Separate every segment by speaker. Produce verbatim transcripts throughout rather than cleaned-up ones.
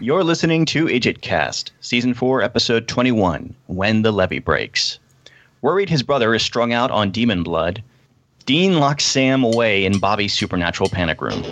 Speaker 1: You're listening to IdjitCast, Season four, Episode twenty-one, When the Levee Breaks. Worried his brother is strung out on demon blood, Dean locks Sam away in Bobby's supernatural panic room.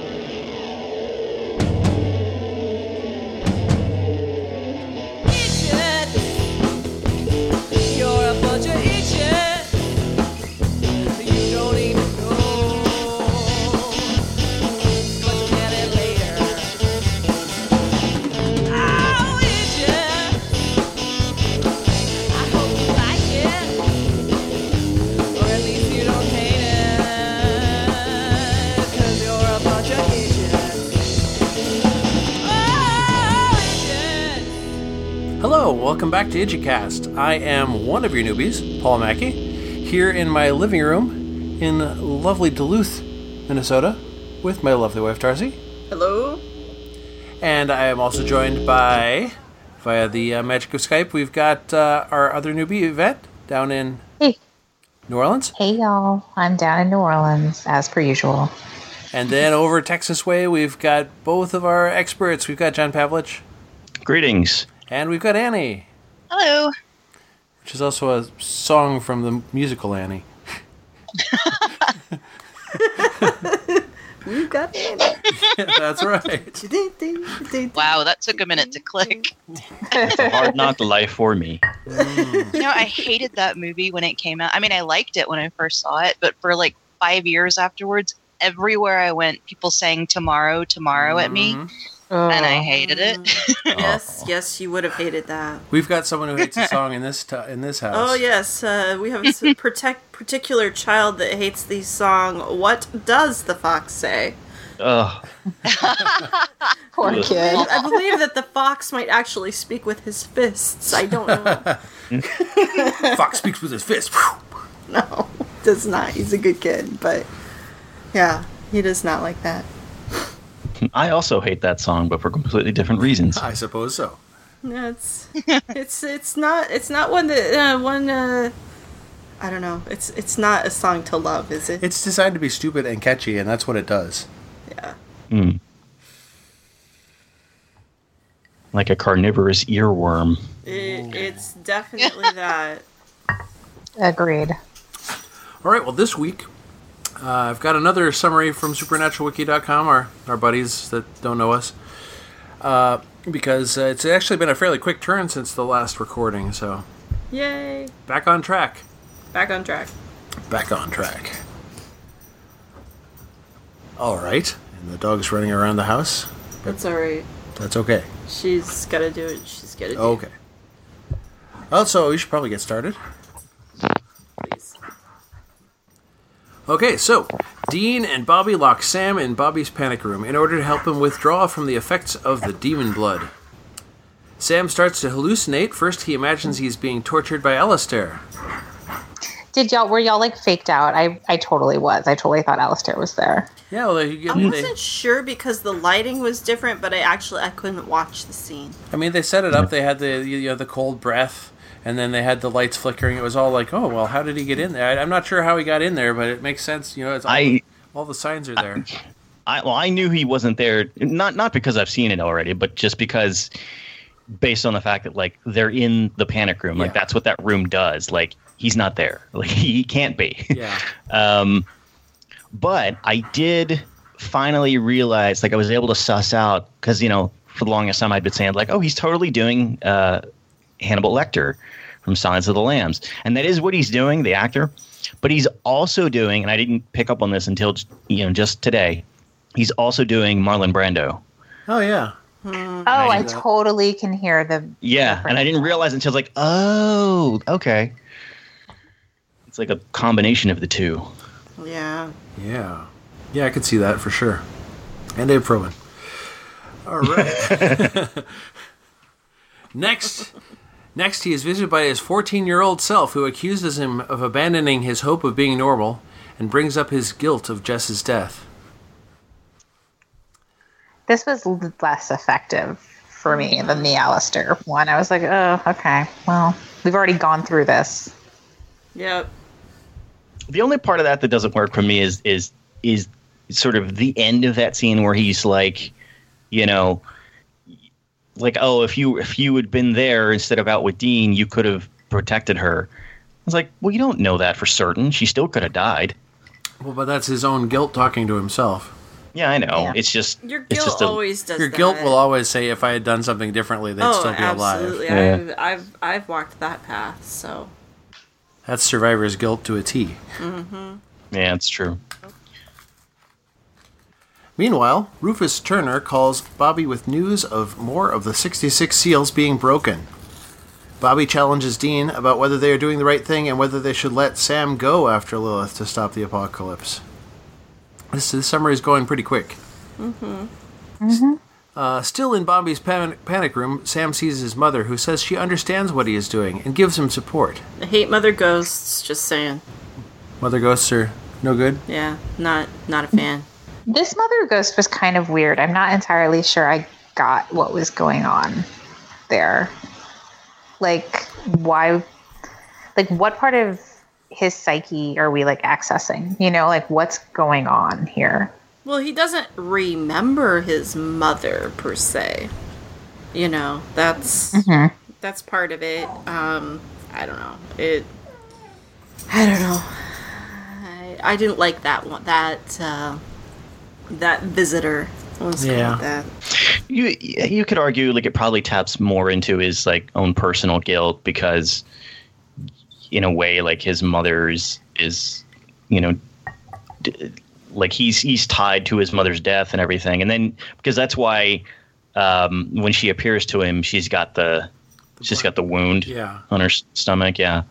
Speaker 2: Welcome back to IdjitCast. I am one of your newbies, Paul Mackey, here in my living room in lovely Duluth, Minnesota, with my lovely wife, Darcy.
Speaker 3: Hello.
Speaker 2: And I am also joined by, via the uh, magic of Skype, we've got uh, our other newbie, Yvette, down in
Speaker 4: hey.
Speaker 2: New Orleans.
Speaker 4: Hey, y'all. I'm down in New Orleans, as per usual.
Speaker 2: And then over Texas way, we've got both of our experts. We've got John Pavlich.
Speaker 1: Greetings.
Speaker 2: And we've got Annie.
Speaker 5: Hello.
Speaker 2: Which is also a song from the musical Annie.
Speaker 3: We've got Annie.
Speaker 2: Yeah, that's right.
Speaker 5: Wow, that took a minute to click.
Speaker 1: It's a hard knock life for me.
Speaker 5: You know, I hated that movie when it came out. I mean, I liked it when I first saw it, but for like five years afterwards, everywhere I went, people sang "Tomorrow, Tomorrow" at me.
Speaker 4: Oh.
Speaker 5: And I hated it.
Speaker 3: Yes, yes, you would have hated that.
Speaker 2: We've got someone who hates a song in this t- in this house.
Speaker 3: Oh yes, uh, we have a protect particular child that hates the song. What does the fox say?
Speaker 1: Ugh.
Speaker 4: Poor kid.
Speaker 3: I believe that the fox might actually speak with his fists. I don't know.
Speaker 2: Fox speaks with his fist.
Speaker 3: No, does not. He's a good kid, but yeah, he does not like that.
Speaker 1: I also hate that song, but for completely different reasons.
Speaker 2: I suppose so.
Speaker 3: Yeah, it's it's it's not it's not one that uh, one. Uh, I don't know. It's it's not a song to love, is it?
Speaker 2: It's designed to be stupid and catchy, and that's what it does.
Speaker 3: Yeah.
Speaker 1: Mm. Like a carnivorous earworm.
Speaker 3: It, it's definitely that.
Speaker 4: Agreed.
Speaker 2: All right. Well, this week uh, I've got another summary from Supernatural Wiki dot com, our our buddies that don't know us, uh, because uh, it's actually been a fairly quick turn since the last recording. So,
Speaker 3: Yay!
Speaker 2: back on track.
Speaker 3: Back on track.
Speaker 2: Back on track. All right. And the dog's running around the house.
Speaker 3: That's alright.
Speaker 2: That's okay.
Speaker 3: She's gotta do it. She's gotta do
Speaker 2: Okay. Also, we should probably get started.
Speaker 3: it. Please.
Speaker 2: Okay, so Dean and Bobby lock Sam in Bobby's panic room in order to help him withdraw from the effects of the demon blood. Sam starts to hallucinate. First, he imagines he's being tortured by Alistair.
Speaker 4: Did y'all, were y'all like faked out? I, I totally was. I totally thought Alistair was there.
Speaker 2: Yeah, well, they,
Speaker 3: I
Speaker 2: they,
Speaker 3: wasn't sure because the lighting was different, but I actually I couldn't watch the scene.
Speaker 2: I mean, they set it up. They had the you know the cold breath, and then they had the lights flickering. It was all like, oh well, how did he get in there? I, I'm not sure how he got in there, but it makes sense. You know, it's all,
Speaker 1: I,
Speaker 2: the, all the signs are there.
Speaker 1: I well, I knew he wasn't there. Not not because I've seen it already, but just because, based on the fact that like they're in the panic room, like
Speaker 2: Yeah.
Speaker 1: that's what that room does. Like he's not there. Like he can't be.
Speaker 2: Yeah.
Speaker 1: um, but I did finally realize, like I was able to suss out, because you know for the longest time I'd been saying like, oh, he's totally doing uh, Hannibal Lecter from Silence of the Lambs, and that is what he's doing, the actor. But he's also doing, and I didn't pick up on this until you know just today. He's also doing Marlon Brando.
Speaker 2: Oh yeah.
Speaker 4: Oh, I,
Speaker 1: I
Speaker 4: totally can hear the...
Speaker 1: Yeah, and I didn't realize until I was like, oh, okay. It's like a combination of the two.
Speaker 3: Yeah.
Speaker 2: Yeah. Yeah, I could see that for sure. And Dave Probin. All right. Next. Next, he is visited by his fourteen-year-old self, who accuses him of abandoning his hope of being normal and brings up his guilt of Jess's death.
Speaker 4: This was l- less effective for me than the Alistair one. I was like, oh, okay. Well, we've already gone through this.
Speaker 3: Yep.
Speaker 1: The only part of that that doesn't work for me is is is sort of the end of that scene where he's like, you know, like, oh, if you if you had been there instead of out with Dean, you could have protected her. I was like, well, you don't know that for certain. She still could have died.
Speaker 2: Well, but that's his own guilt talking to himself.
Speaker 1: Yeah, I know.
Speaker 4: Yeah.
Speaker 1: It's just
Speaker 3: Your
Speaker 1: it's
Speaker 3: guilt
Speaker 1: just a,
Speaker 3: always does
Speaker 2: Your
Speaker 3: that.
Speaker 2: guilt will always say, if I had done something differently, they'd
Speaker 3: oh,
Speaker 2: still be
Speaker 3: absolutely.
Speaker 2: alive.
Speaker 1: Yeah.
Speaker 3: I've, I've I've walked that path, so.
Speaker 2: That's survivor's guilt to a T.
Speaker 3: Mm-hmm.
Speaker 1: Yeah, it's true.
Speaker 2: Meanwhile, Rufus Turner calls Bobby with news of more of the sixty-six seals being broken. Bobby challenges Dean about whether they are doing the right thing and whether they should let Sam go after Lilith to stop the apocalypse. This, this summary is going pretty quick.
Speaker 3: Mm-hmm.
Speaker 4: Mm-hmm.
Speaker 2: Uh, still in Bobby's pan- panic room, Sam sees his mother, who says she understands what he is doing and gives him support.
Speaker 3: I hate Mother Ghosts, just saying.
Speaker 2: Mother ghosts are no good?
Speaker 3: Yeah, not not a fan.
Speaker 4: This Mother Ghost was kind of weird. I'm not entirely sure I got what was going on there. Like, why? Like, what part of his psyche are we, like, accessing? You know, like, what's going on here?
Speaker 3: Well, he doesn't remember his mother, per se. You know, that's
Speaker 4: Mm-hmm.
Speaker 3: that's part of it. Um, I don't know. It... I don't know. I, I didn't like that one. That, uh... That visitor. Let's call
Speaker 2: Yeah.
Speaker 3: it that.
Speaker 1: You you could argue like it probably taps more into his like own personal guilt because, in a way, like his mother's is, you know, d- like he's he's tied to his mother's death and everything, and then because that's why um, when she appears to him, she's got the she's got the wound
Speaker 2: Yeah.
Speaker 1: on her s- stomach. Yeah.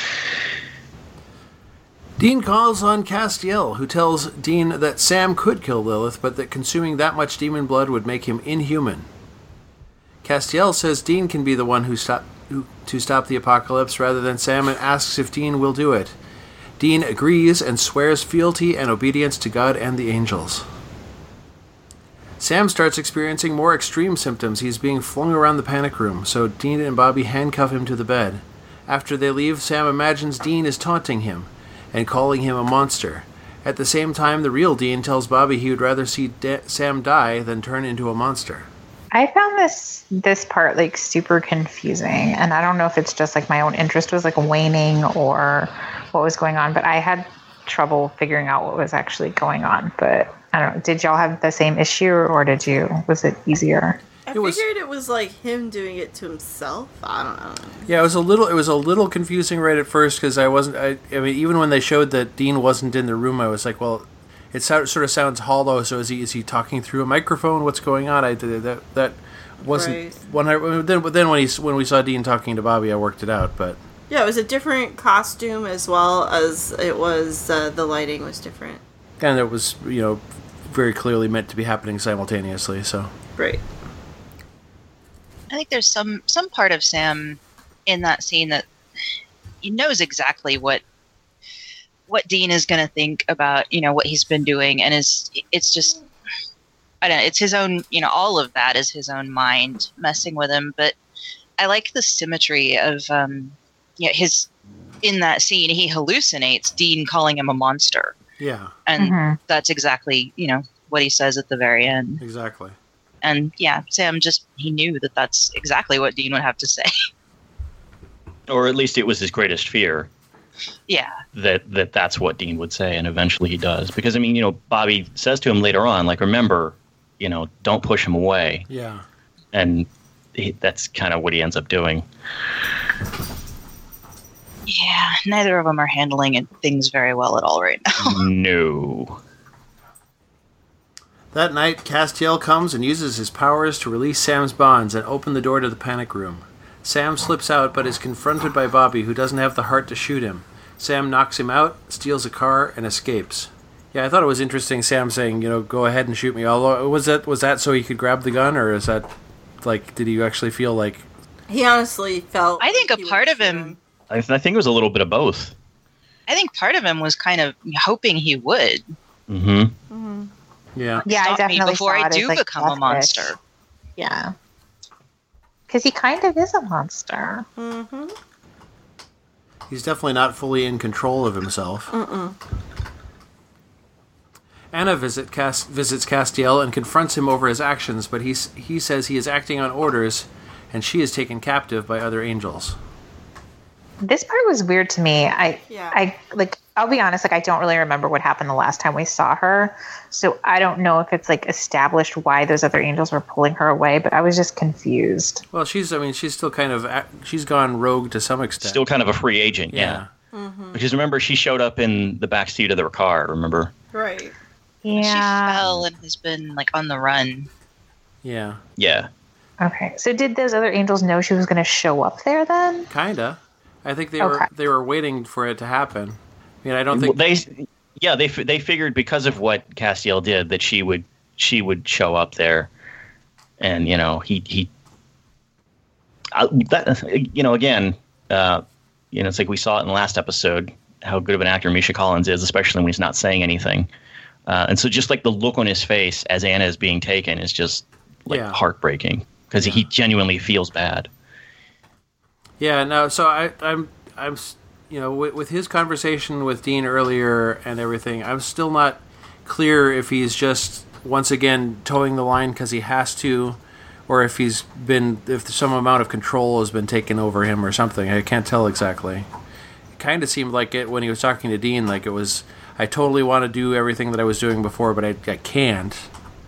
Speaker 2: Dean calls on Castiel, who tells Dean that Sam could kill Lilith, but that consuming that much demon blood would make him inhuman. Castiel says Dean can be the one who stop who, to stop the apocalypse rather than Sam, and asks if Dean will do it. Dean agrees and swears fealty and obedience to God and the angels. Sam starts experiencing more extreme symptoms. He's being flung around the panic room, so Dean and Bobby handcuff him to the bed. After they leave, Sam imagines Dean is taunting him and calling him a monster. At the same time, the real Dean tells Bobby he would rather see De- Sam die than turn into a monster.
Speaker 4: I found this this part like super confusing, and I don't know if it's just like my own interest was like waning or what was going on, but I had trouble figuring out what was actually going on. But I don't know. Did y'all have the same issue, or did you? Was it easier?
Speaker 3: I
Speaker 2: It was-
Speaker 3: figured it was like him doing it to himself. I don't know.
Speaker 2: Yeah, it was a little. It was a little confusing right at first because I wasn't. I, I mean, even when they showed that Dean wasn't in the room, I was like, "Well, it so, sort of sounds hollow." So is he? Is he talking through a microphone? What's going on? I did that. That wasn't
Speaker 3: Right.
Speaker 2: when I then. But then when he when we saw Dean talking to Bobby, I worked it out. But
Speaker 3: Yeah, it was a different costume as well as it was. Uh, the lighting was different.
Speaker 2: and it was you know very clearly meant to be happening simultaneously. So
Speaker 3: Right.
Speaker 5: I think there's some some part of Sam in that scene that he knows exactly what what Dean is going to think about, you know, what he's been doing, and is it's just I don't know, it's his own, you know, all of that is his own mind messing with him. But I like the symmetry of um, you know, his in that scene. He hallucinates Dean calling him a monster,
Speaker 2: yeah,
Speaker 5: and
Speaker 4: Mhm.
Speaker 5: that's exactly, you know, what he says at the very end.
Speaker 2: exactly.
Speaker 5: And yeah, Sam just, he knew that that's exactly what Dean would have to say.
Speaker 1: Or at least it was his greatest fear
Speaker 5: Yeah.
Speaker 1: that, that that's what Dean would say, and eventually he does. Because, I mean, you know, Bobby says to him later on, like, remember, you know, don't push him away.
Speaker 2: Yeah.
Speaker 1: And he, that's kind of what he ends up doing.
Speaker 5: Yeah, neither of them are handling it, things very well at all right now.
Speaker 1: No.
Speaker 2: That night, Castiel comes and uses his powers to release Sam's bonds and open the door to the panic room. Sam slips out, but is confronted by Bobby, who doesn't have the heart to shoot him. Sam knocks him out, steals a car, and escapes. Yeah, I thought it was interesting, Sam saying, you know, go ahead and shoot me. Although, was that was that so he could grab the gun, or is that, like, did he actually feel like...
Speaker 3: He honestly felt.
Speaker 5: I think
Speaker 3: like
Speaker 5: a
Speaker 3: he
Speaker 5: part
Speaker 3: would
Speaker 5: of him-
Speaker 3: shoot him.
Speaker 1: I, th- I think it was a little bit of both.
Speaker 5: I think part of him was kind of hoping he would.
Speaker 1: Mm-hmm.
Speaker 2: Yeah.
Speaker 4: Yeah, I
Speaker 5: Stop me
Speaker 4: definitely
Speaker 5: before
Speaker 4: saw
Speaker 5: I
Speaker 4: it as,
Speaker 5: do
Speaker 4: like,
Speaker 5: become a
Speaker 4: death
Speaker 5: monster.
Speaker 4: wish. Yeah. Because he kind of is a monster.
Speaker 3: Mm-hmm.
Speaker 2: He's definitely not fully in control of himself.
Speaker 3: Mm-mm.
Speaker 2: Anna visit Cas- visits Castiel and confronts him over his actions, but he, s- he says he is acting on orders, and she is taken captive by other angels.
Speaker 4: This part was weird to me. I,
Speaker 3: Yeah.
Speaker 4: I like. I'll be honest. Like, I don't really remember what happened the last time we saw her, so I don't know if it's like established why those other angels were pulling her away. But I was just confused.
Speaker 2: Well, she's, I mean, she's still kind of, a- she's gone rogue to some extent.
Speaker 1: Still kind of a free agent,
Speaker 2: yeah.
Speaker 1: yeah. Because remember, she showed up in the backseat of their car, remember?
Speaker 3: Right.
Speaker 5: She
Speaker 4: Yeah.
Speaker 5: fell and has been like on the run.
Speaker 2: Yeah.
Speaker 1: Yeah.
Speaker 4: Okay. So did those other angels know she was going to show up there then?
Speaker 2: Kinda. I think they
Speaker 4: Okay.
Speaker 2: were they were waiting for it to happen. I mean, I don't
Speaker 1: Well,
Speaker 2: think
Speaker 1: they, yeah, they f- they figured because of what Castiel did that she would she would show up there, and you know he he, uh, that you know again, uh, you know it's like we saw it in the last episode how good of an actor Misha Collins is, especially when he's not saying anything, uh, and so just like the look on his face as Anna is being taken is just like
Speaker 2: Yeah.
Speaker 1: heartbreaking because he genuinely feels bad.
Speaker 2: Yeah, no. So I, I'm, I'm, s- you know, with, with his conversation with Dean earlier and everything, I'm still not clear if he's just once again towing the line because he has to, or if he's been, if some amount of control has been taken over him or something. I can't tell exactly. It kind of seemed like it when he was talking to Dean, like it was, I totally want to do everything that I was doing before, but I, I can't.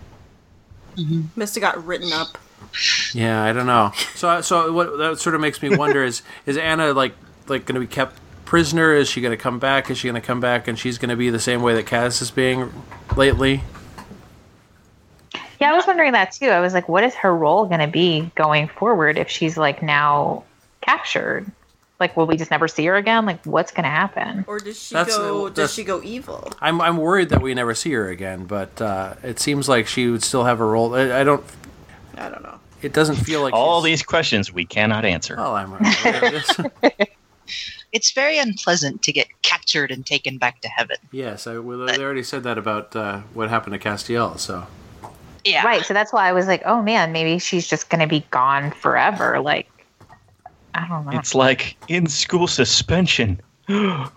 Speaker 3: Must have got written up.
Speaker 2: Yeah, I don't know. So, so what that sort of makes me wonder is is Anna like like going to be kept prisoner? Is she going to come back? Is she going to come back and she's going to be the same way that Cass is being lately?
Speaker 4: Yeah, I was wondering that too. I was like, what is her role going to be going forward if she's like now captured? Like, will we just never see her again? Like, what's going to happen?
Speaker 3: Or does she
Speaker 2: That's-
Speaker 3: go?
Speaker 2: that's-
Speaker 3: Does she go evil?
Speaker 2: I'm I'm worried that we never see her again, but uh, it seems like she would still have a role. I, I don't.
Speaker 3: I don't know.
Speaker 2: It doesn't feel like
Speaker 1: All
Speaker 2: she's-
Speaker 1: these questions we cannot answer.
Speaker 2: Well, I'm aware of this.
Speaker 5: It's very unpleasant to get captured and taken back to heaven.
Speaker 2: Yes, I, well, they already said that about uh, what happened to Castiel. So
Speaker 5: Yeah.
Speaker 4: Right. So that's why I was like, oh man, maybe she's just going to be gone forever. Like, I don't know.
Speaker 1: It's like in school suspension,
Speaker 3: The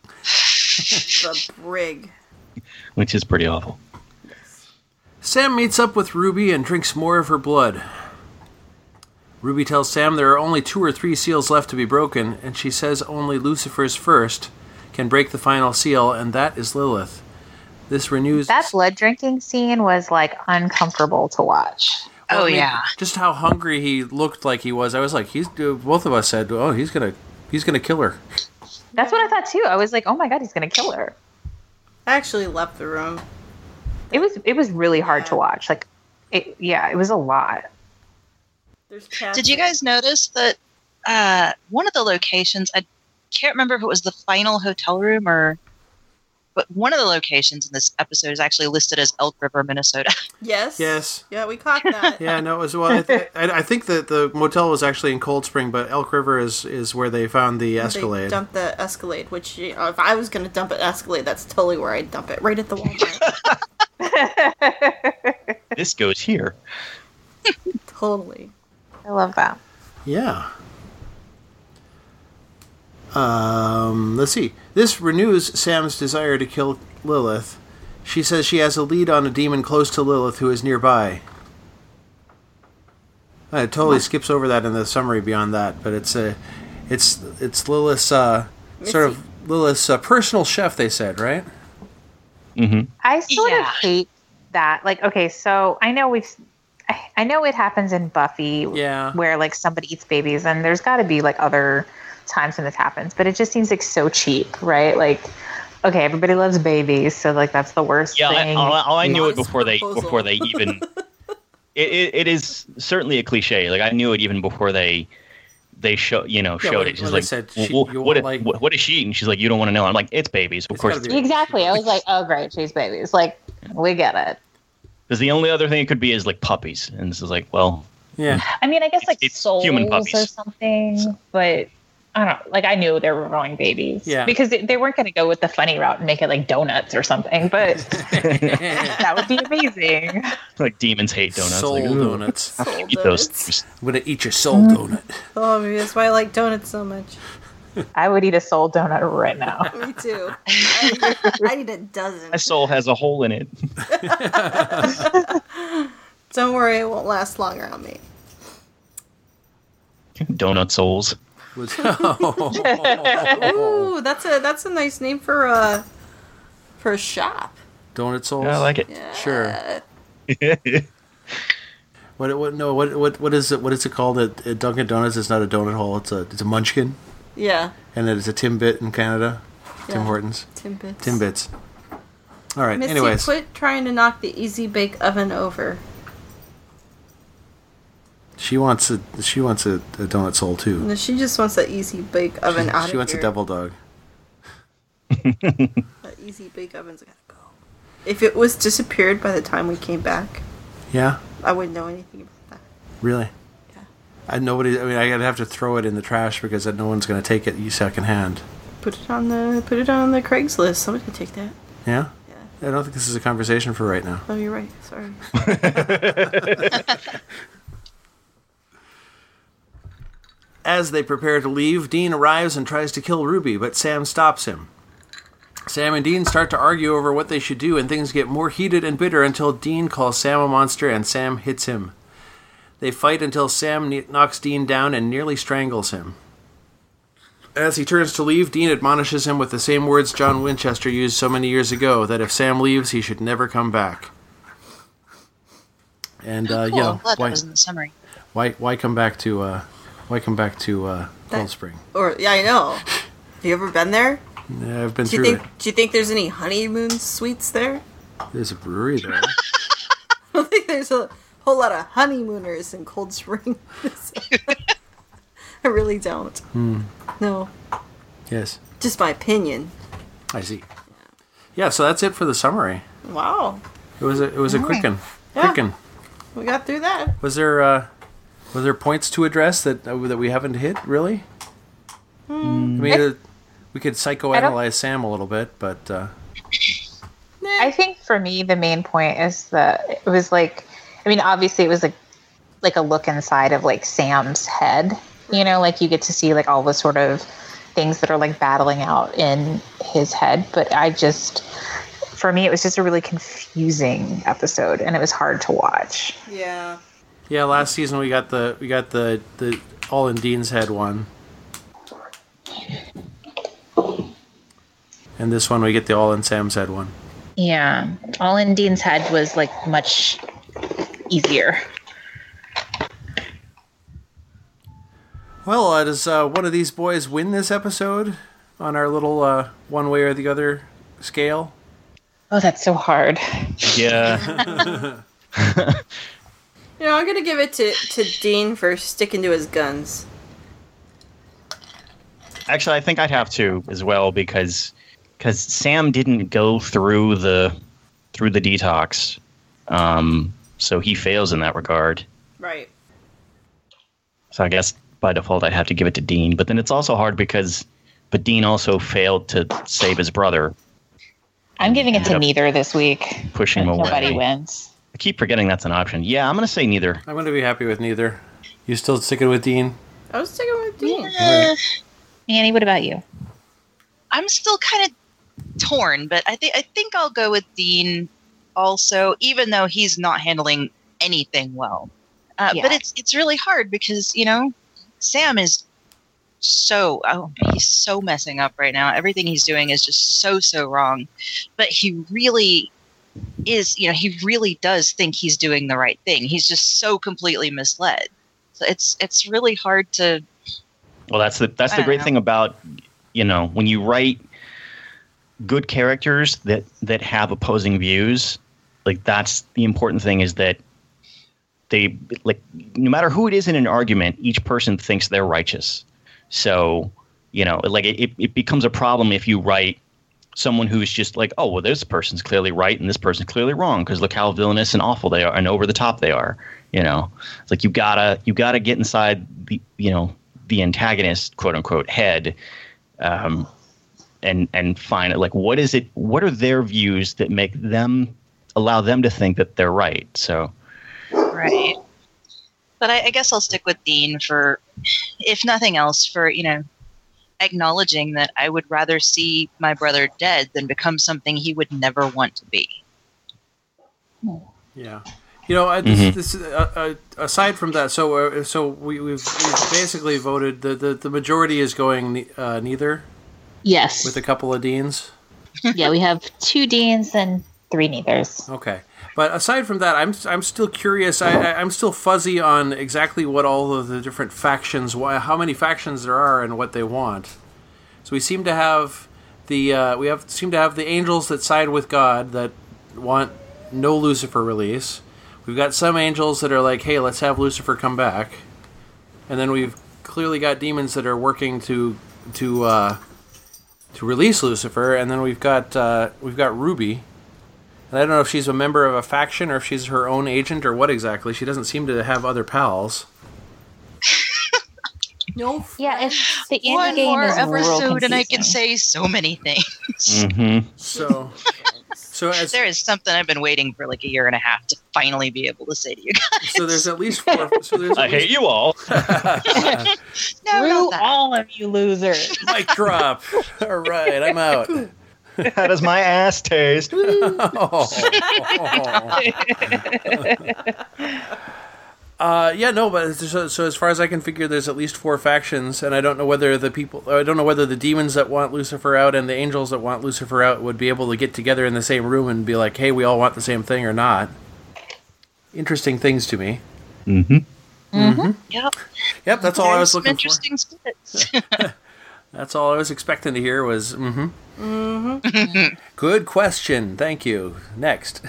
Speaker 3: brig.
Speaker 1: which is pretty awful.
Speaker 2: Sam meets up with Ruby and drinks more of her blood. Ruby tells Sam there are only two or three seals left to be broken, and she says only Lucifer's first can break the final seal, and that is Lilith. This renews...
Speaker 4: That blood drinking scene was like uncomfortable to watch.
Speaker 5: Oh,
Speaker 2: I mean,
Speaker 5: yeah.
Speaker 2: Just how hungry he looked like he was. I was like, he's. uh, both of us said, oh, he's gonna he's gonna kill her.
Speaker 4: That's what I thought too. I was like, oh my god, he's going to kill her.
Speaker 3: I actually left the room.
Speaker 4: It was it was really hard to watch. Like, it, yeah, it was a lot.
Speaker 3: There's cats.
Speaker 5: Did you guys notice that uh, one of the locations, I can't remember if it was the final hotel room or, but one of the locations in this episode is actually listed as Elk River, Minnesota.
Speaker 3: Yes.
Speaker 2: Yes.
Speaker 3: Yeah, we caught that.
Speaker 2: Yeah, no, it was well. I, th- I, I think that the motel was actually in Cold Spring, but Elk River is, is where they found the
Speaker 3: They
Speaker 2: Escalade.
Speaker 3: dumped the Escalade, which you know, if I was going to dump an Escalade, that's totally where I'd dump it, right at the Walmart.
Speaker 1: This goes here.
Speaker 3: Totally.
Speaker 4: I love that.
Speaker 2: Yeah. Um, let's see. This renews Sam's desire to kill Lilith. She says she has a lead on a demon close to Lilith who is nearby. Uh, It totally skips over that in the summary beyond that, but it's a, it's it's Lilith's uh, sort of Lilith's uh, personal chef. They said, right?
Speaker 1: Mm-hmm.
Speaker 4: I sort
Speaker 5: Yeah.
Speaker 4: of hate that. Like, okay, so I know we've, I, I know it happens in Buffy,
Speaker 2: Yeah.
Speaker 4: where like somebody eats babies, and there's got to be like other times when this happens, but it just seems like so cheap, right? Like, okay, everybody loves babies, so like that's the worst
Speaker 1: Yeah, I,
Speaker 4: thing.
Speaker 1: all, all I knew it
Speaker 3: Honest
Speaker 1: before they
Speaker 3: proposal.
Speaker 1: before they even. It, it it is certainly a cliche. Like I knew it even before they they show you know
Speaker 2: Yeah,
Speaker 1: showed
Speaker 2: when-
Speaker 1: it. She's
Speaker 2: when they
Speaker 1: like,
Speaker 2: said
Speaker 1: "Well,
Speaker 2: she-
Speaker 1: well,
Speaker 2: you
Speaker 1: what,
Speaker 2: won't like-
Speaker 1: what what is she eating? She's like, you don't want to know. I'm like, it's babies, of
Speaker 2: It's
Speaker 1: course.
Speaker 2: gotta be-
Speaker 4: Exactly. I was like, oh great, she's babies. Like, we get it.
Speaker 1: Because the only other thing it could be is like puppies, and this is like, well,
Speaker 2: Yeah.
Speaker 6: I mean, I guess like
Speaker 1: It's
Speaker 6: souls
Speaker 1: human
Speaker 6: or
Speaker 1: puppies.
Speaker 6: something, but I don't know. Like, I knew they were going babies.
Speaker 2: Yeah.
Speaker 6: Because they, they weren't going to go with the funny route and make it like donuts or something, but that would be amazing.
Speaker 1: like demons hate donuts.
Speaker 2: Soul
Speaker 1: like, ooh,
Speaker 2: donuts. I'm
Speaker 3: Soul
Speaker 1: eat those.
Speaker 3: donuts.
Speaker 2: gonna eat your soul donut.
Speaker 3: Oh, maybe that's why I like donuts so much.
Speaker 6: I would eat a soul donut right now.
Speaker 3: Me too. I, I need a dozen.
Speaker 1: My soul has a hole in it.
Speaker 3: Don't worry, it won't last long around me.
Speaker 1: Donut souls.
Speaker 3: Ooh, that's a that's a nice name for a for a shop.
Speaker 2: Donut souls.
Speaker 1: Yeah, I like it.
Speaker 3: Yeah.
Speaker 2: Sure. What? What? No. What? What? What is it? What is it called at, at Dunkin' Donuts? It's not a donut hole. It's a it's a munchkin,
Speaker 3: Yeah.
Speaker 2: and it is a Timbit in Canada. Tim
Speaker 3: Yeah.
Speaker 2: Hortons.
Speaker 3: Timbits.
Speaker 2: Timbits. All right.
Speaker 3: Missy,
Speaker 2: Anyways,
Speaker 3: quit trying to knock the easy bake oven over.
Speaker 2: she wants a she wants a, a donut soul too.
Speaker 3: No, she just wants that easy bake oven out
Speaker 2: She
Speaker 3: of
Speaker 2: wants
Speaker 3: here.
Speaker 2: a devil dog.
Speaker 3: That easy bake oven's gotta go. If it was disappeared by the time we came back,
Speaker 2: Yeah.
Speaker 3: I wouldn't know anything about that.
Speaker 2: Really.
Speaker 3: Yeah.
Speaker 2: I nobody. I mean, I gotta have to throw it in the trash because no one's gonna take it secondhand.
Speaker 3: Put it on the put it on the Craigslist. Somebody can take that.
Speaker 2: Yeah.
Speaker 3: Yeah.
Speaker 2: I don't think this is a conversation for right now.
Speaker 3: Oh, you're right. Sorry.
Speaker 2: As they prepare to leave, Dean arrives and tries to kill Ruby, but Sam stops him. Sam and Dean start to argue over what they should do, and things get more heated and bitter until Dean calls Sam a monster and Sam hits him. They fight until Sam ne- knocks Dean down and nearly strangles him. As he turns to leave, Dean admonishes him with the same words John Winchester used so many years ago, that if Sam leaves, he should never come back. And, uh,
Speaker 5: cool.
Speaker 2: you know,
Speaker 5: Glad
Speaker 2: why,
Speaker 5: that was in the summary.
Speaker 2: why, why come back to, uh, why come back to, uh, Cold
Speaker 3: That-
Speaker 2: Spring?
Speaker 3: Or yeah, I know. Have you ever been there?
Speaker 2: Yeah, I've been
Speaker 3: Do you
Speaker 2: through
Speaker 3: think Do you think there's any honeymoon suites there?
Speaker 2: it. There's a brewery there.
Speaker 3: I don't think there's a whole lot of honeymooners in Cold Spring. I really don't.
Speaker 2: Hmm.
Speaker 3: No,
Speaker 2: Yes,
Speaker 3: just my opinion.
Speaker 2: I see. Yeah, so that's it for the summary.
Speaker 3: Wow,
Speaker 2: It was a it was a quick one.
Speaker 3: Yeah.
Speaker 2: Quick one.
Speaker 3: we got through that.
Speaker 2: Was there uh, was there points to address that uh, that we haven't hit really? I mean, uh, we could psychoanalyze Sam a little bit, but uh,
Speaker 6: I think for me, the main point is that it was like, I mean, obviously it was like, like a look inside of like Sam's head, you know, like you get to see like all the sort of things that are like battling out in his head. But I just, for me, it was just a really confusing episode and it was hard to watch.
Speaker 3: Yeah.
Speaker 2: yeah, last season we got the we got the the all in Dean's head one, and this one we get the all in Sam's head one.
Speaker 6: Yeah. All in Dean's head was like much easier.
Speaker 2: Well, uh, does uh, one of these boys win this episode on our little uh, one way or the other scale?
Speaker 6: Oh, that's so hard.
Speaker 1: Yeah.
Speaker 3: You know, I'm gonna give it to, to Dean for sticking to his guns.
Speaker 1: Actually, I think I'd have to as well because because Sam didn't go through the through the detox, um, so he fails in that regard.
Speaker 3: Right.
Speaker 1: So I guess by default I'd have to give it to Dean. But then it's also hard because, but Dean also failed to save his brother,
Speaker 6: I'm giving it to
Speaker 1: Yep.
Speaker 6: neither this week.
Speaker 1: pushing him away.
Speaker 6: Nobody wins.
Speaker 1: I keep forgetting that's an option. Yeah, I'm gonna say neither.
Speaker 2: I'm going to be happy with neither. You still sticking with Dean?
Speaker 3: I was sticking with Dean.
Speaker 5: Uh,
Speaker 6: Annie, what about you?
Speaker 5: I'm still kind of torn, but I think I think I'll go with Dean also, even though he's not handling anything well. Uh,
Speaker 6: Yeah.
Speaker 5: But it's it's really hard because you know Sam is so oh he's so messing up right now. Everything he's doing is just so so wrong, but he really is you know he really does think he's doing the right thing. He's just so completely misled. So it's it's really hard to.
Speaker 1: Well, that's the that's
Speaker 5: I
Speaker 1: the
Speaker 5: don't
Speaker 1: great
Speaker 5: know.
Speaker 1: thing about, you know, when you write good characters that that have opposing views, like that's the important thing is that they like no matter who it is in an argument, each person thinks they're righteous. So, you know, like it, it becomes a problem if you write someone who's just like, oh, well, this person's clearly right and this person's clearly wrong because look how villainous and awful they are and over the top they are. You know, it's like you gotta you gotta get inside the you know the antagonist quote unquote head, um, and and find it like what is it? What are their views that make them allow them to think that they're right? So.
Speaker 5: Right. But I, I guess I'll stick with Dean for, if nothing else, for, you know, acknowledging that I would rather see my brother dead than become something he would never want to be.
Speaker 2: Yeah. You know, I, this,
Speaker 1: Mhm.
Speaker 2: this uh, uh, aside from that, so uh, so we, we've, we've basically voted, the, the, the majority is going ne- uh, neither,
Speaker 6: Yes.
Speaker 2: with a couple of deans.
Speaker 6: Yeah, we have two deans and three neithers.
Speaker 2: Okay. But aside from that, I'm I'm still curious. I, I I'm still fuzzy on exactly what all of the different factions, why, how many factions there are, and what they want. So we seem to have the uh, we have seem to have the angels that side with God that want no Lucifer release. We've got some angels that are like, hey, let's have Lucifer come back, and then we've clearly got demons that are working to to uh, to release Lucifer, and then we've got uh, we've got Ruby. And I don't know if she's a member of a faction or if she's her own agent or what exactly. She doesn't seem to have other pals.
Speaker 3: No.
Speaker 6: Yeah, it's the
Speaker 5: One
Speaker 6: end game
Speaker 5: more
Speaker 6: is real
Speaker 5: episode, and I
Speaker 6: confusing.
Speaker 5: can say so many things.
Speaker 1: Mm-hmm.
Speaker 2: So, so as
Speaker 5: There is something I've been waiting for like a year and a half to finally be able to say to you guys.
Speaker 2: so there's at least four. So there's
Speaker 1: I
Speaker 2: at
Speaker 1: hate
Speaker 2: least,
Speaker 1: you all.
Speaker 5: No,
Speaker 6: Screw
Speaker 5: not that.
Speaker 6: all of you losers.
Speaker 2: mic drop. All right, I'm out.
Speaker 1: How does my ass taste?
Speaker 2: Oh. Uh, yeah, no, but so, so as far as I can figure, there's at least four factions, and I don't know whether the people, I don't know whether the demons that want Lucifer out and the angels that want Lucifer out would be able to get together in the same room and be like, hey, we all want the same thing or not. Interesting things to me.
Speaker 1: Mm-hmm.
Speaker 5: Yep.
Speaker 2: Yep, that's all I was
Speaker 5: Some
Speaker 2: looking for.
Speaker 5: interesting splits.
Speaker 2: That's all I was expecting to hear was, mm-hmm. Mm-hmm. Good question. Thank you. Next.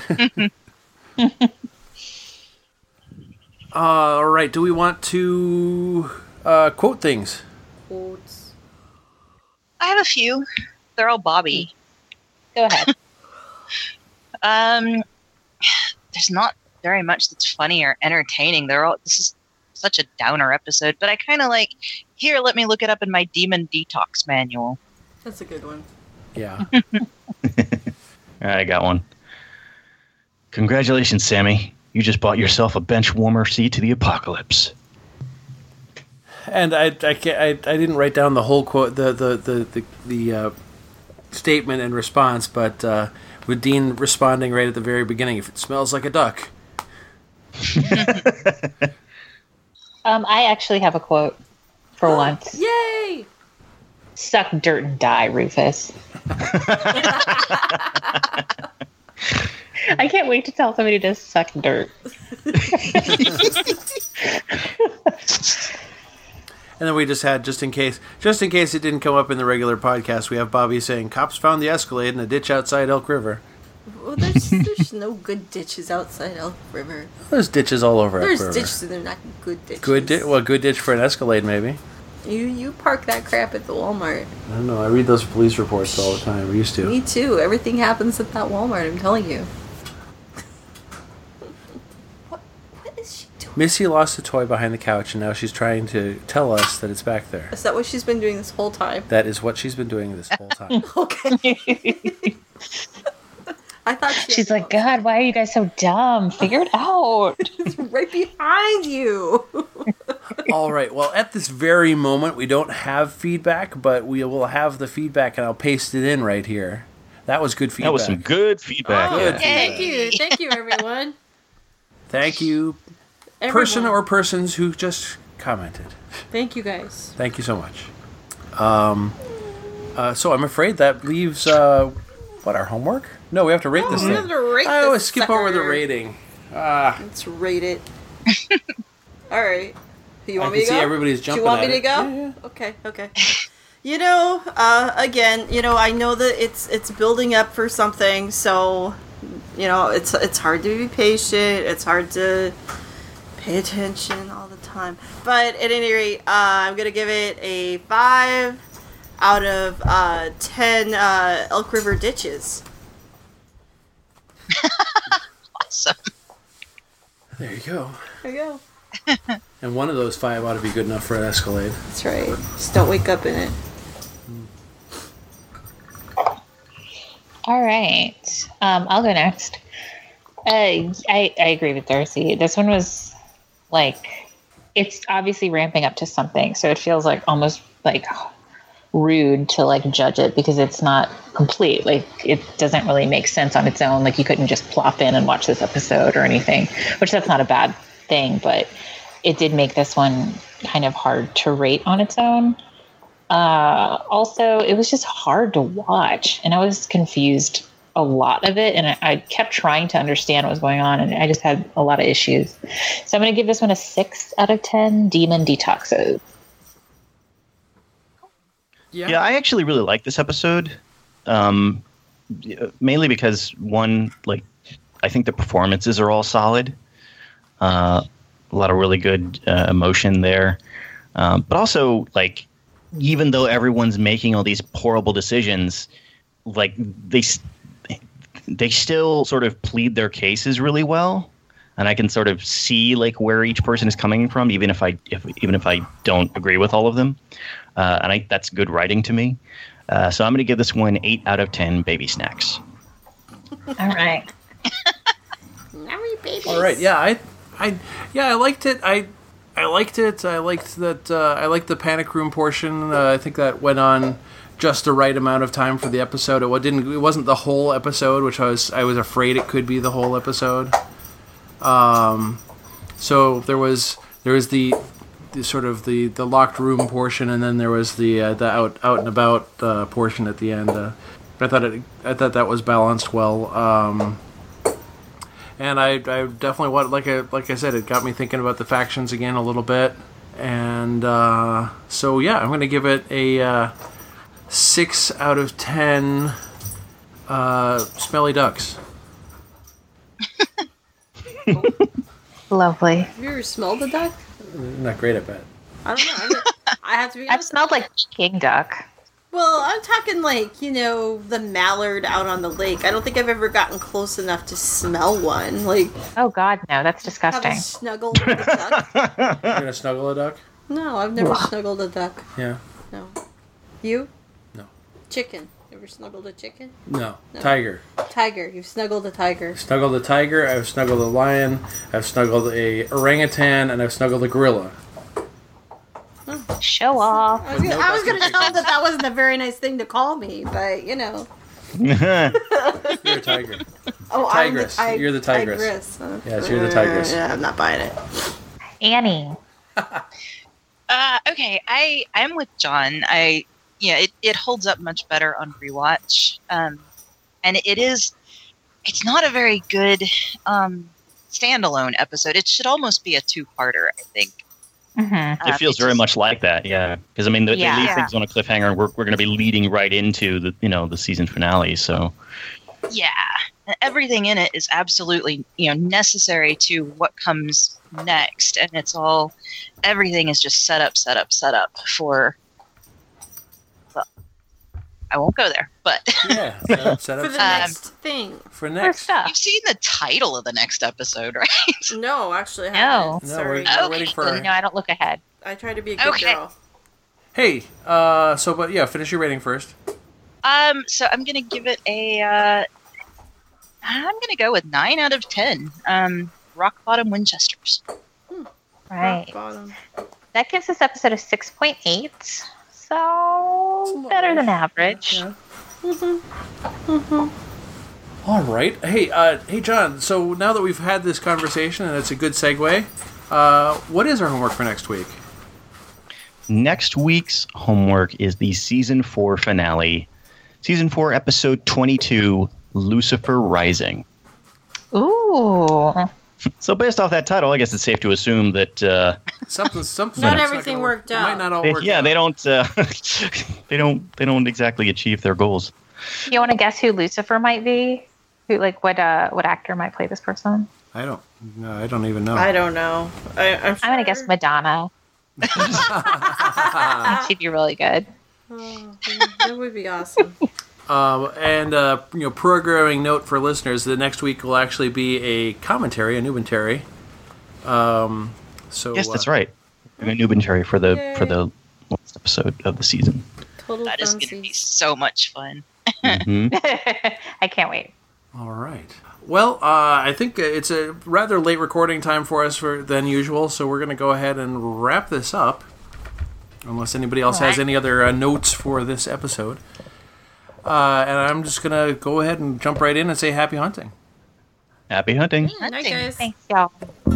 Speaker 2: uh, all right. Do we want to uh, quote things?
Speaker 3: Quotes.
Speaker 5: I have a few. They're all Bobby.
Speaker 6: Go ahead.
Speaker 5: Um, there's not very much that's funny or entertaining. They're all. This is such a downer episode, but I kind of like. Here, let me look it up in my demon detox manual.
Speaker 3: That's a good one.
Speaker 2: Yeah.
Speaker 1: I got one. Congratulations, Sammy. You just bought yourself a bench warmer seat to the apocalypse.
Speaker 2: And I, I, can't, I, I didn't write down the whole quote, the the the the, the uh, statement and response, but uh, with Dean responding right at the very beginning, if it smells like a duck.
Speaker 6: Um, I actually have a quote for once.
Speaker 3: Yay!
Speaker 6: Suck dirt and die, Rufus. I can't wait to tell somebody to suck dirt.
Speaker 2: And then we just had, just in case, just in case it didn't come up in the regular podcast, we have Bobby saying, cops found the Escalade in a ditch outside Elk River.
Speaker 3: Well, there's there's no good ditches outside Elk River.
Speaker 2: There's ditches all over
Speaker 3: There's
Speaker 2: Elk River.
Speaker 3: ditches, and they're not good ditches.
Speaker 2: Good di- well, good ditch for an Escalade, maybe.
Speaker 3: You you park that crap at the Walmart.
Speaker 2: I don't know. I read those police reports all the time. I used to.
Speaker 3: Me too. Everything happens at that Walmart. I'm telling you. What what is she doing?
Speaker 2: Missy lost a toy behind the couch, and now she's trying to tell us that it's back there.
Speaker 3: Is that what she's been doing this whole time?
Speaker 2: That is what she's been doing this whole time.
Speaker 3: Okay. I thought she
Speaker 6: She's like, God, why are you guys so dumb? Figure it out.
Speaker 3: it's right behind you.
Speaker 2: All right. Well, at this very moment, we don't have feedback, but we will have the feedback, and I'll paste it in right here. That was good feedback.
Speaker 1: That was some good feedback.
Speaker 3: Oh,
Speaker 2: Good.
Speaker 3: thank you, thank you, everyone.
Speaker 2: Thank you,
Speaker 3: Everyone.
Speaker 2: person or persons who just commented.
Speaker 3: Thank you guys.
Speaker 2: Thank you so much. Um, uh, so I'm afraid that leaves uh, what, our homework? No, we have to rate this
Speaker 3: we
Speaker 2: thing.
Speaker 3: have to rate
Speaker 2: I
Speaker 3: this
Speaker 2: always skip over the
Speaker 3: sucker.
Speaker 2: rating. Ah,
Speaker 3: Let's rate it. All right. You
Speaker 2: I
Speaker 3: want
Speaker 2: can
Speaker 3: me to
Speaker 2: see
Speaker 3: go?
Speaker 2: everybody's
Speaker 3: Do
Speaker 2: jumping
Speaker 3: you want
Speaker 2: at
Speaker 3: me to
Speaker 2: it.
Speaker 3: go?
Speaker 2: Yeah, yeah.
Speaker 3: Okay, okay. You know, uh, again, you know, I know that it's it's building up for something, so you know, it's it's hard to be patient. It's hard to pay attention all the time. But at any rate, uh, I'm gonna give it a five out of uh, ten uh, Elk River ditches.
Speaker 5: Awesome.
Speaker 2: There you go.
Speaker 3: There you go.
Speaker 2: And one of those five ought to be good enough for an Escalade.
Speaker 3: That's right. Just don't wake up in it.
Speaker 6: All right. Um, I'll go next. Uh, I, I agree with Darcy. This one was like, it's obviously ramping up to something. So it feels like almost like rude to like judge it because it's not complete. Like it doesn't really make sense on its own. Like you couldn't just plop in and watch this episode or anything, which that's not a bad thing, but it did make this one kind of hard to rate on its own. Uh, also, it was just hard to watch, and I was confused a lot of it, and I, I kept trying to understand what was going on, and I just had a lot of issues. So I'm going to give this one a six out of ten demon detoxes.
Speaker 2: Yeah.
Speaker 1: Yeah, I actually really like this episode, um, mainly because, one, like, I think the performances are all solid. Uh, a lot of really good uh, emotion there. Um, but also, like, even though everyone's making all these horrible decisions, like, they they still sort of plead their cases really well. And I can sort of see, like, where each person is coming from, even if I if, even if I don't agree with all of them. Uh, and I, that's good writing to me. Uh, so I'm going to give this one eight out of ten baby snacks.
Speaker 6: All right.
Speaker 2: All right. Yeah. I, I, yeah. I liked it. I, I liked it. I liked that. Uh, I liked the panic room portion. Uh, I think that went on just the right amount of time for the episode. It didn't. It wasn't the whole episode, which I was. I was afraid it could be the whole episode. Um, so there was there was the. The sort of the, the locked room portion, and then there was the uh, the out out and about uh, portion at the end. Uh, I thought it I thought that was balanced well, um, and I, I definitely want like I like I said, it got me thinking about the factions again a little bit, and uh, so yeah, I'm going to give it a uh, six out of ten. Uh, smelly ducks.
Speaker 6: Lovely.
Speaker 3: Have you ever smelled a duck?
Speaker 2: Not great at that.
Speaker 3: I don't know. I'm not- I have to be
Speaker 6: I've
Speaker 3: honest.
Speaker 6: smelled like king duck.
Speaker 3: Well, I'm talking like, you know, the mallard out on the lake. I don't think I've ever gotten close enough to smell one. Like,
Speaker 6: Oh God, no, that's
Speaker 3: have
Speaker 6: disgusting.
Speaker 3: a snuggle with a duck.
Speaker 2: You're gonna snuggle a duck?
Speaker 3: No, I've never snuggled a duck.
Speaker 2: Yeah.
Speaker 3: No. You?
Speaker 2: No.
Speaker 3: Chicken. Ever snuggled a chicken?
Speaker 2: No.
Speaker 3: No.
Speaker 2: Tiger.
Speaker 3: Tiger. You've snuggled a tiger.
Speaker 2: Snuggled a tiger, I've snuggled a lion, I've snuggled a orangutan, and I've snuggled a gorilla.
Speaker 6: Show off.
Speaker 3: I was gonna, I was gonna tell him that that wasn't a very nice thing to call me, but, you know.
Speaker 2: You're a tiger.
Speaker 3: Oh,
Speaker 2: Tigress.
Speaker 3: I'm the,
Speaker 2: You're the tigress.
Speaker 3: tigress. Uh,
Speaker 2: Yes, you're the tigress.
Speaker 3: Yeah, I'm not buying it.
Speaker 6: Annie.
Speaker 5: Uh, okay, I I'm with John. I yeah, it, it holds up much better on rewatch, um, and it is. It's not a very good um, standalone episode. It should almost be a two-parter, I think.
Speaker 6: Mm-hmm.
Speaker 1: It
Speaker 5: Uh,
Speaker 1: feels
Speaker 5: it
Speaker 1: very
Speaker 5: just-
Speaker 1: much like that, yeah. Because I mean, they,
Speaker 6: Yeah.
Speaker 1: they leave
Speaker 5: Yeah.
Speaker 1: things on a cliffhanger, and we're we're going to be leading right into the you know the season finale. So
Speaker 5: Yeah, and everything in it is absolutely you know necessary to what comes next, and it's all everything is just set up, set up, set up for. Well, I won't go there, but
Speaker 2: Yeah. Set up, set
Speaker 3: For
Speaker 2: up
Speaker 3: the
Speaker 5: Um,
Speaker 3: next thing.
Speaker 2: for
Speaker 6: For
Speaker 2: next.
Speaker 6: stuff.
Speaker 5: you've seen the title of the next episode, right?
Speaker 3: No, actually, I
Speaker 6: No.
Speaker 3: haven't.
Speaker 2: No,
Speaker 3: Sorry.
Speaker 2: we're, we're
Speaker 5: Okay.
Speaker 2: waiting for.
Speaker 6: You know, I don't look ahead.
Speaker 3: I try to be a good
Speaker 5: Okay.
Speaker 3: girl.
Speaker 2: Hey, uh, so but yeah, finish your rating first.
Speaker 5: Um, so I'm gonna give it a. Uh, I'm gonna go with nine out of ten. Um, rock bottom Winchesters.
Speaker 6: Right.
Speaker 3: Rock bottom.
Speaker 6: That gives this episode a six point eight. So better than average.
Speaker 3: Yeah.
Speaker 2: All right. Hey, uh, hey, John. So now that we've had this conversation and it's a good segue, uh, what is our homework for next week?
Speaker 1: next week's homework is the season four finale, season four, episode twenty-two, Lucifer Rising.
Speaker 6: Ooh.
Speaker 1: So based off that title, I guess it's safe to assume that uh,
Speaker 2: Something, something.
Speaker 3: Not
Speaker 2: that's
Speaker 3: everything
Speaker 2: gonna work.
Speaker 3: worked
Speaker 2: It
Speaker 3: out.
Speaker 2: might not all
Speaker 1: they,
Speaker 2: work.
Speaker 1: yeah,
Speaker 2: out.
Speaker 1: they don't uh, they don't they don't exactly achieve their goals.
Speaker 6: You want to guess who Lucifer might be? Who, like, what uh, what actor might play this person?
Speaker 2: I don't. No, I don't even know.
Speaker 3: I don't know. I, I'm,
Speaker 6: I'm gonna guess
Speaker 3: sure-
Speaker 6: Madonna. She'd be really good.
Speaker 3: Oh, that would be awesome.
Speaker 2: Um, and uh, you know, programming note for listeners: the next week will actually be a commentary, a Numentary. Um, so
Speaker 1: Yes, that's
Speaker 2: uh,
Speaker 1: right. We're going to Numentary for the
Speaker 3: Yay.
Speaker 1: for the last episode of the season.
Speaker 3: Total
Speaker 5: That is gonna be
Speaker 3: fancies.
Speaker 5: so much fun.
Speaker 1: Mhm.
Speaker 6: I can't wait.
Speaker 2: All right. Well, uh, I think it's a rather late recording time for us for, than usual, so we're going to go ahead and wrap this up. unless anybody else has any other uh, notes for this episode. Uh, and I'm just going to go ahead and jump right in and say happy hunting.
Speaker 1: Happy hunting.
Speaker 3: Good night, guys.
Speaker 6: Thanks, y'all.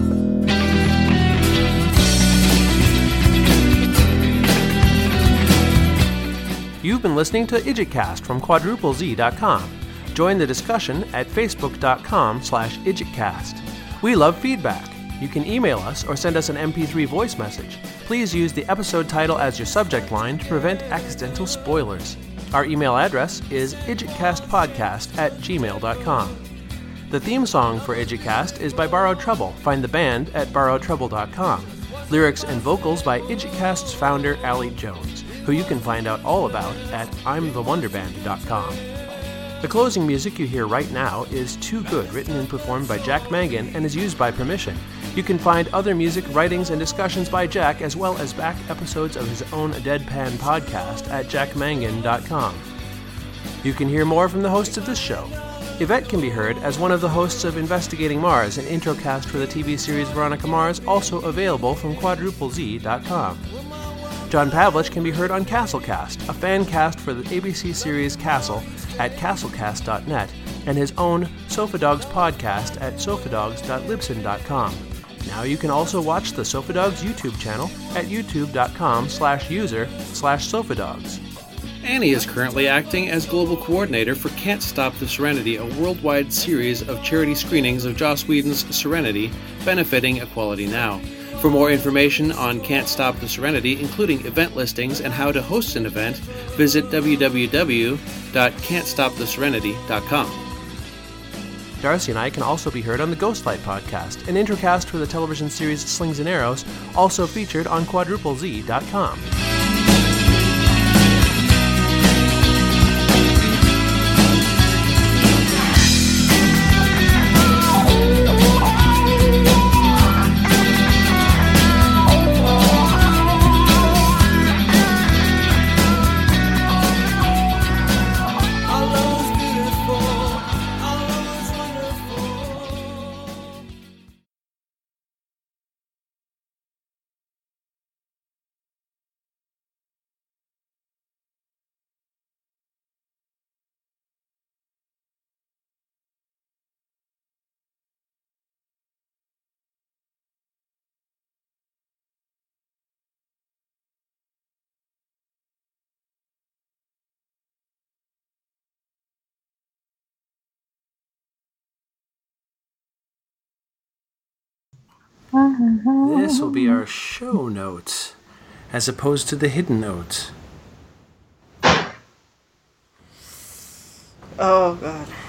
Speaker 2: You've been listening to IdjitCast from quadruple z dot com. Join the discussion at facebook.com slash IdjitCast. We love feedback. You can email us or send us an M P three voice message. Please use the episode title as your subject line to prevent accidental spoilers. Our email address is idjitcastpodcast at gmail dot com. The theme song for IdjitCast is by Borrowed Trouble. Find the band at borrowed trouble dot com. Lyrics and vocals by IdjitCast's founder, Allie Jones, who you can find out all about at I'm the wonder band dot com. The closing music you hear right now is Too Good, written and performed by Jack Mangan and is used by permission. You can find other music, writings, and discussions by Jack, as well as back episodes of his own Deadpan podcast at jack mangan dot com. You can hear more from the hosts of this show. Yvette can be heard as one of the hosts of Investigating Mars, an introcast for the T V series Veronica Mars, also available from quadruple z dot com. John Pavlich can be heard on Castlecast, a fan cast for the A B C series Castle at castlecast dot net, and his own Sofa Dogs podcast at sofa dogs dot libsyn dot com. Now you can also watch the Sofa Dogs YouTube channel at youtube.com slash user slash sofadogs.
Speaker 7: Annie is currently acting as Global Coordinator for Can't Stop the Serenity, a worldwide series of charity screenings of Joss Whedon's Serenity, benefiting Equality Now. For more information on Can't Stop the Serenity, including event listings and how to host an event, visit w w w dot can't stop the serenity dot com.
Speaker 2: Darcy and I can also be heard on the Ghostlight podcast, an introcast for the television series Slings and Arrows, also featured on quadruple z dot com. This will be our show notes, as opposed to the hidden notes.
Speaker 3: Oh, God.